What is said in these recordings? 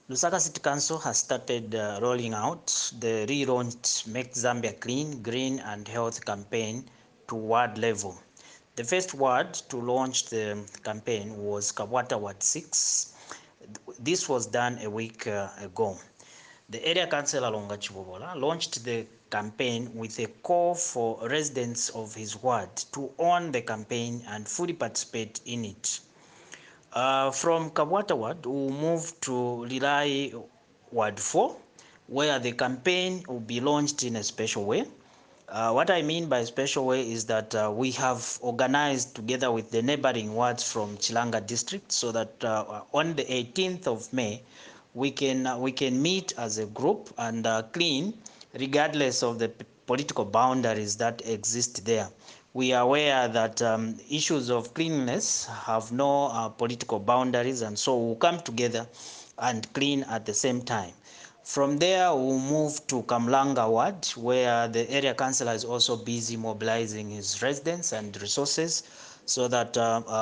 Lusaka City Council has started rolling out the relaunched Make Zambia Clean, Green and Health campaign to ward level. The first ward to launch the campaign was Kabwata Ward 6. This was done a week ago. The area councillor Longa Chibobola launched the campaign with a call for residents of his ward to own the campaign and fully participate in it. From Kabwata Ward, we'll move to Lilai Ward 4, where the campaign will be launched in a special way. What I mean by special way is that we have organized together with the neighboring wards from Chilanga district so that on the 18th of May, we can meet as a group and clean regardless of the political boundaries that exist there. We are aware that issues of cleanliness have no political boundaries, and so we'll come together and clean at the same time. From there, we'll move to Kamlanga Ward, where the area councillor is also busy mobilizing his residents and resources so that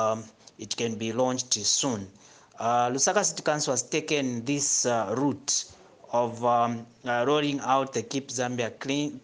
it can be launched soon. Lusaka City Council has taken this route of rolling out the Keep Zambia Clean,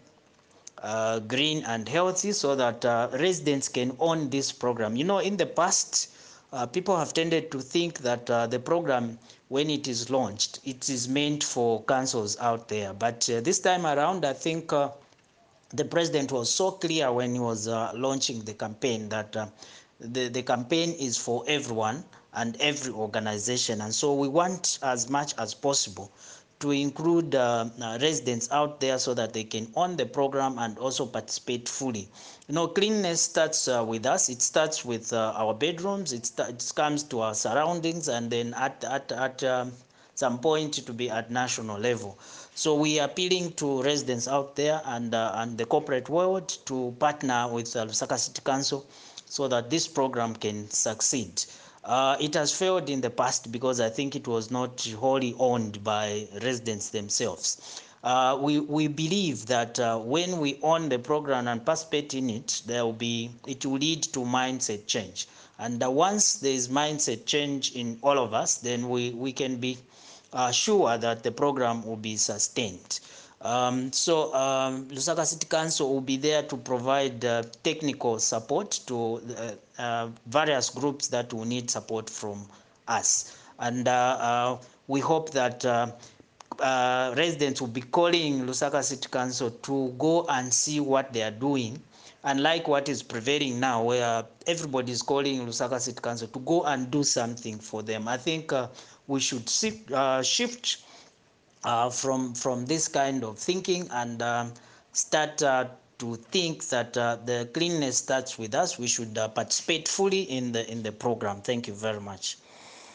green and healthy so that residents can own this program. You know, in the past, people have tended to think that the program, when it is launched, it is meant for councils out there. But this time around, I think the president was so clear when he was launching the campaign that the campaign is for everyone and every organization. And so we want as much as possible to include residents out there so that they can own the program and also participate fully. You know, cleanliness starts with us. It starts with our bedrooms. It comes to our surroundings, and then at some point to be at national level. So we are appealing to residents out there and the corporate world to partner with Lusaka City Council so that this program can succeed. It has failed in the past because I think it was not wholly owned by residents themselves. We believe that when we own the program and participate in it, it will lead to mindset change. And once there is mindset change in all of us, then we can be sure that the program will be sustained. Lusaka City Council will be there to provide technical support to various groups that will need support from us. And we hope that residents will be calling Lusaka City Council to go and see what they are doing, unlike what is prevailing now where everybody is calling Lusaka City Council to go and do something for them. I think we should shift from this kind of thinking and start to think that the cleanliness starts with us. We should participate fully in the program. Thank you very much.